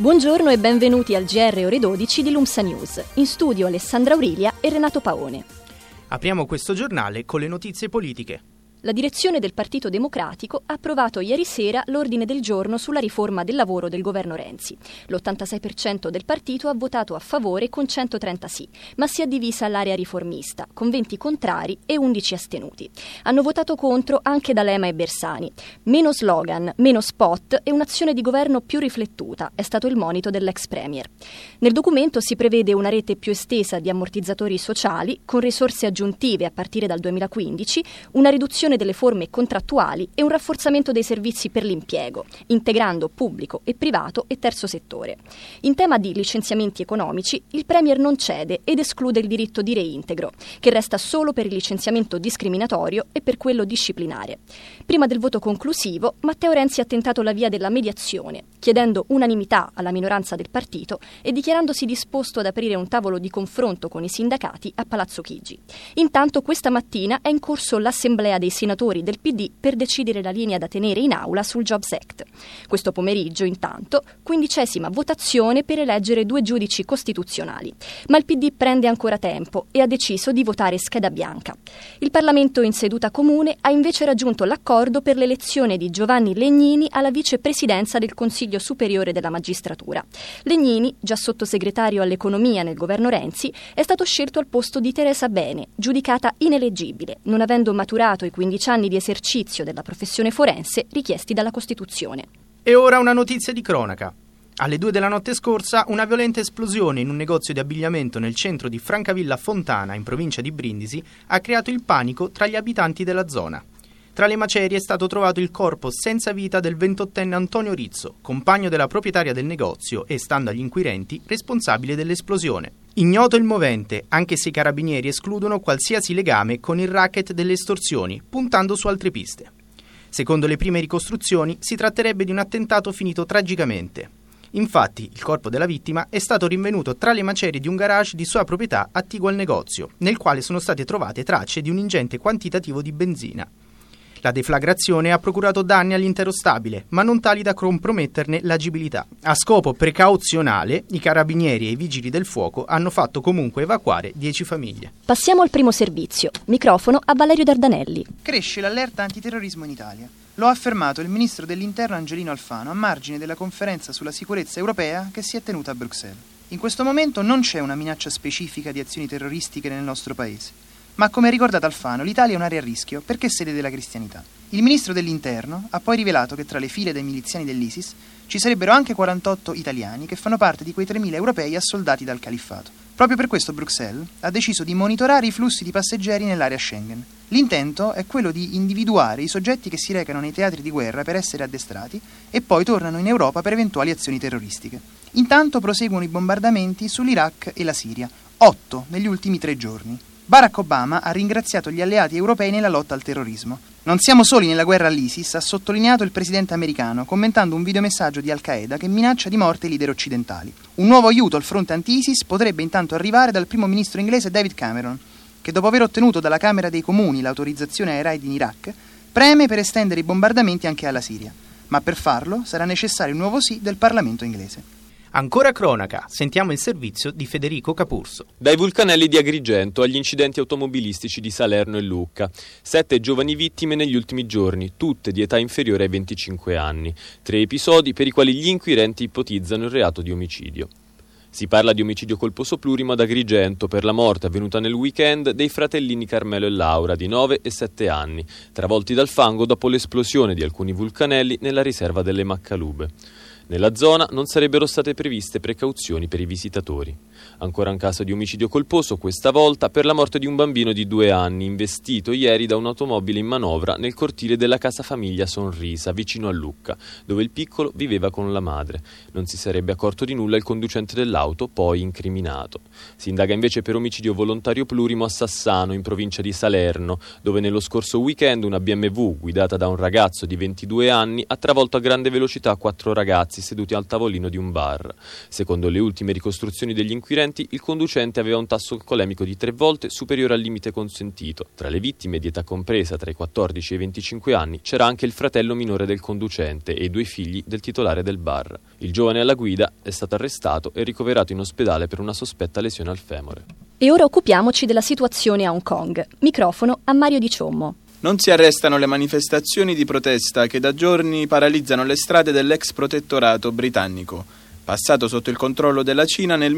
Buongiorno e benvenuti al GR Ore 12 di Lumsa News. In studio Alessandra Aurelia e Renato Paone. Apriamo questo giornale con le notizie politiche. La direzione del Partito Democratico ha approvato ieri sera l'ordine del giorno sulla riforma del lavoro del governo Renzi. L'86% del partito ha votato a favore con 130 sì, ma si è divisa l'area riformista, con 20 contrari e 11 astenuti. Hanno votato contro anche D'Alema e Bersani. Meno slogan, meno spot e un'azione di governo più riflettuta, è stato il monito dell'ex premier. Nel documento si prevede una rete più estesa di ammortizzatori sociali, con risorse aggiuntive a partire dal 2015, una riduzione delle forme contrattuali e un rafforzamento dei servizi per l'impiego, integrando pubblico e privato e terzo settore. In tema di licenziamenti economici, il Premier non cede ed esclude il diritto di reintegro, che resta solo per il licenziamento discriminatorio e per quello disciplinare. Prima del voto conclusivo, Matteo Renzi ha tentato la via della mediazione, chiedendo unanimità alla minoranza del partito e dichiarandosi disposto ad aprire un tavolo di confronto con i sindacati a Palazzo Chigi. Intanto questa mattina è in corso l'assemblea dei senatori del PD per decidere la linea da tenere in aula sul Jobs Act. Questo pomeriggio, intanto, 15ª votazione per eleggere 2 giudici costituzionali. Ma il PD prende ancora tempo e ha deciso di votare scheda bianca. Il Parlamento in seduta comune ha invece raggiunto l'accordo per l'elezione di Giovanni Legnini alla vicepresidenza del Consiglio Superiore della Magistratura. Legnini, già sottosegretario all'economia nel governo Renzi, è stato scelto al posto di Teresa Bene, giudicata ineleggibile, non avendo maturato i 15 anni di esercizio della professione forense richiesti dalla Costituzione. E ora una notizia di cronaca. Alle 2 della notte scorsa una violenta esplosione in un negozio di abbigliamento nel centro di Francavilla Fontana, in provincia di Brindisi, ha creato il panico tra gli abitanti della zona. Tra le macerie è stato trovato il corpo senza vita del 28enne Antonio Rizzo, compagno della proprietaria del negozio e, stando agli inquirenti, responsabile dell'esplosione. Ignoto il movente, anche se i carabinieri escludono qualsiasi legame con il racket delle estorsioni, puntando su altre piste. Secondo le prime ricostruzioni, si tratterebbe di un attentato finito tragicamente. Infatti, il corpo della vittima è stato rinvenuto tra le macerie di un garage di sua proprietà attiguo al negozio, nel quale sono state trovate tracce di un ingente quantitativo di benzina. La deflagrazione ha procurato danni all'intero stabile, ma non tali da comprometterne l'agibilità. A scopo precauzionale, i carabinieri e i vigili del fuoco hanno fatto comunque evacuare 10 famiglie. Passiamo al primo servizio. Microfono a Valerio Dardanelli. Cresce l'allerta antiterrorismo in Italia. Lo ha affermato il ministro dell'Interno Angelino Alfano a margine della conferenza sulla sicurezza europea che si è tenuta a Bruxelles. In questo momento non c'è una minaccia specifica di azioni terroristiche nel nostro paese. Ma come ha ricordato Alfano, l'Italia è un'area a rischio perché è sede della cristianità. Il ministro dell'Interno ha poi rivelato che tra le file dei miliziani dell'ISIS ci sarebbero anche 48 italiani che fanno parte di quei 3.000 europei assoldati dal califfato. Proprio per questo Bruxelles ha deciso di monitorare i flussi di passeggeri nell'area Schengen. L'intento è quello di individuare i soggetti che si recano nei teatri di guerra per essere addestrati e poi tornano in Europa per eventuali azioni terroristiche. Intanto proseguono i bombardamenti sull'Iraq e la Siria, 8 negli ultimi 3 giorni. Barack Obama ha ringraziato gli alleati europei nella lotta al terrorismo. Non siamo soli nella guerra all'ISIS, ha sottolineato il presidente americano, commentando un videomessaggio di Al-Qaeda che minaccia di morte i leader occidentali. Un nuovo aiuto al fronte anti-ISIS potrebbe intanto arrivare dal primo ministro inglese David Cameron, che dopo aver ottenuto dalla Camera dei Comuni l'autorizzazione ai raid in Iraq, preme per estendere i bombardamenti anche alla Siria. Ma per farlo sarà necessario un nuovo sì del Parlamento inglese. Ancora cronaca, sentiamo il servizio di Federico Capurso. Dai vulcanelli di Agrigento agli incidenti automobilistici di Salerno e Lucca. 7 giovani vittime negli ultimi giorni, tutte di età inferiore ai 25 anni. 3 episodi per i quali gli inquirenti ipotizzano il reato di omicidio. Si parla di omicidio colposo plurimo ad Agrigento per la morte avvenuta nel weekend dei fratellini Carmelo e Laura, di 9 e 7 anni, travolti dal fango dopo l'esplosione di alcuni vulcanelli nella riserva delle Maccalube. Nella zona non sarebbero state previste precauzioni per i visitatori. Ancora un caso di omicidio colposo, questa volta per la morte di un bambino di 2 anni, investito ieri da un'automobile in manovra nel cortile della casa famiglia Sonrisa, vicino a Lucca, dove il piccolo viveva con la madre. Non si sarebbe accorto di nulla il conducente dell'auto, poi incriminato. Si indaga invece per omicidio volontario plurimo a Sassano, in provincia di Salerno, dove nello scorso weekend una BMW guidata da un ragazzo di 22 anni ha travolto a grande velocità 4 ragazzi seduti al tavolino di un bar. Secondo le ultime ricostruzioni degli inquirenti, inquirenti, il conducente aveva un tasso alcolemico di 3 volte superiore al limite consentito. Tra le vittime di età compresa tra i 14 e i 25 anni c'era anche il fratello minore del conducente e i 2 figli del titolare del bar. Il giovane alla guida è stato arrestato e ricoverato in ospedale per una sospetta lesione al femore. E ora occupiamoci della situazione a Hong Kong. Microfono a Mario Di Ciommo. Non si arrestano le manifestazioni di protesta che da giorni paralizzano le strade dell'ex protettorato britannico, passato sotto il controllo della Cina nel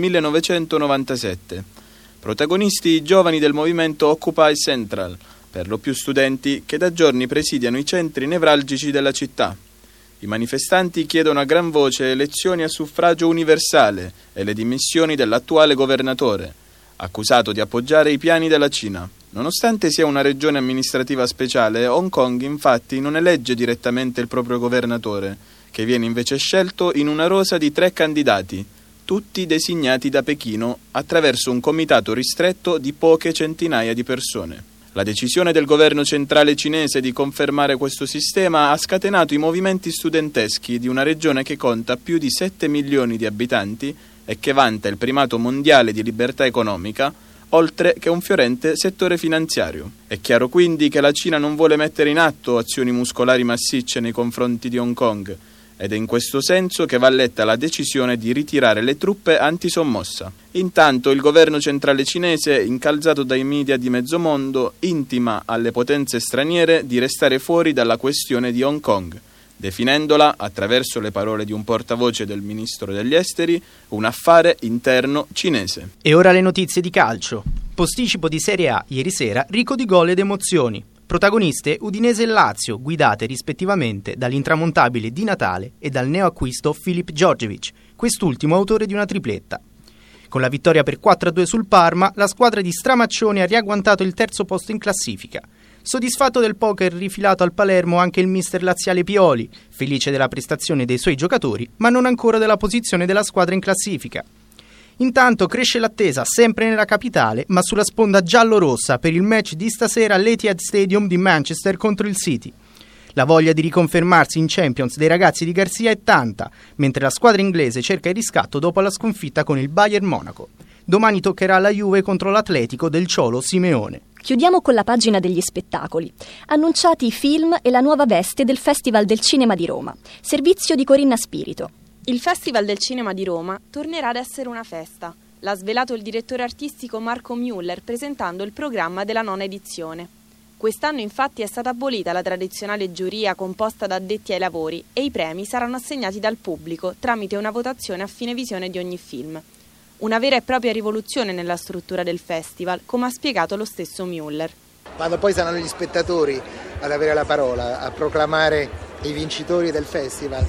1997. Protagonisti i giovani del movimento Occupy Central, per lo più studenti che da giorni presidiano i centri nevralgici della città. I manifestanti chiedono a gran voce elezioni a suffragio universale e le dimissioni dell'attuale governatore, accusato di appoggiare i piani della Cina. Nonostante sia una regione amministrativa speciale, Hong Kong infatti non elegge direttamente il proprio governatore, che viene invece scelto in una rosa di 3 candidati, tutti designati da Pechino attraverso un comitato ristretto di poche centinaia di persone. La decisione del governo centrale cinese di confermare questo sistema ha scatenato i movimenti studenteschi di una regione che conta più di 7 milioni di abitanti e che vanta il primato mondiale di libertà economica, oltre che un fiorente settore finanziario. È chiaro quindi che la Cina non vuole mettere in atto azioni muscolari massicce nei confronti di Hong Kong, ed è in questo senso che va letta la decisione di ritirare le truppe antisommossa. Intanto il governo centrale cinese, incalzato dai media di mezzo mondo, intima alle potenze straniere di restare fuori dalla questione di Hong Kong, definendola, attraverso le parole di un portavoce del ministro degli esteri, un affare interno cinese. E ora le notizie di calcio. Posticipo di Serie A ieri sera, ricco di gol ed emozioni. Protagoniste Udinese e Lazio, guidate rispettivamente dall'intramontabile Di Natale e dal neoacquisto Filip Djordjevic, quest'ultimo autore di una tripletta. Con la vittoria per 4-2 sul Parma, la squadra di Stramaccioni ha riagguantato il terzo posto in classifica. Soddisfatto del poker rifilato al Palermo anche il mister laziale Pioli, felice della prestazione dei suoi giocatori, ma non ancora della posizione della squadra in classifica. Intanto cresce l'attesa, sempre nella capitale, ma sulla sponda giallo-rossa per il match di stasera all'Etihad Stadium di Manchester contro il City. La voglia di riconfermarsi in Champions dei ragazzi di Garcia è tanta, mentre la squadra inglese cerca il riscatto dopo la sconfitta con il Bayern Monaco. Domani toccherà alla Juve contro l'Atletico del Ciolo Simeone. Chiudiamo con la pagina degli spettacoli. Annunciati i film e la nuova veste del Festival del Cinema di Roma. Servizio di Corinna Spirito. Il Festival del Cinema di Roma tornerà ad essere una festa. L'ha svelato il direttore artistico Marco Müller presentando il programma della 9ª edizione. Quest'anno infatti è stata abolita la tradizionale giuria composta da addetti ai lavori e i premi saranno assegnati dal pubblico tramite una votazione a fine visione di ogni film. Una vera e propria rivoluzione nella struttura del festival, come ha spiegato lo stesso Müller. Quando poi saranno gli spettatori ad avere la parola, a proclamare i vincitori del festival,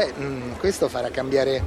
questo farà cambiare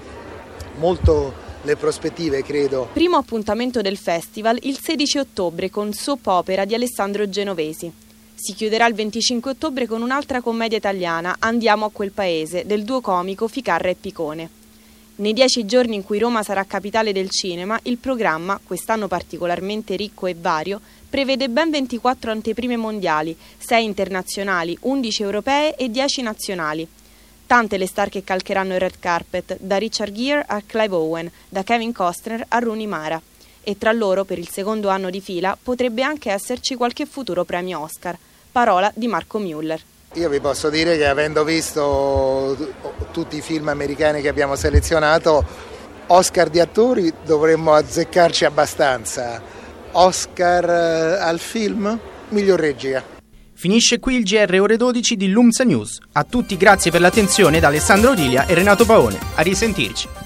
molto le prospettive, credo. Primo appuntamento del festival il 16 ottobre con Soap Opera di Alessandro Genovesi. Si chiuderà il 25 ottobre con un'altra commedia italiana, Andiamo a quel paese, del duo comico Ficarra e Picone. Nei 10 giorni in cui Roma sarà capitale del cinema, il programma, quest'anno particolarmente ricco e vario, prevede ben 24 anteprime mondiali, 6 internazionali, 11 europee e 10 nazionali. Tante le star che calcheranno il red carpet, da Richard Gere a Clive Owen, da Kevin Costner a Rooney Mara. E tra loro, per il secondo anno di fila, potrebbe anche esserci qualche futuro premio Oscar. Parola di Marco Müller. Io vi posso dire che avendo visto tutti i film americani che abbiamo selezionato, Oscar di attori dovremmo azzeccarci abbastanza. Oscar al film, miglior regia. Finisce qui il GR ore 12 di Lumsa News. A tutti grazie per l'attenzione da Alessandro Odilia e Renato Paone. A risentirci.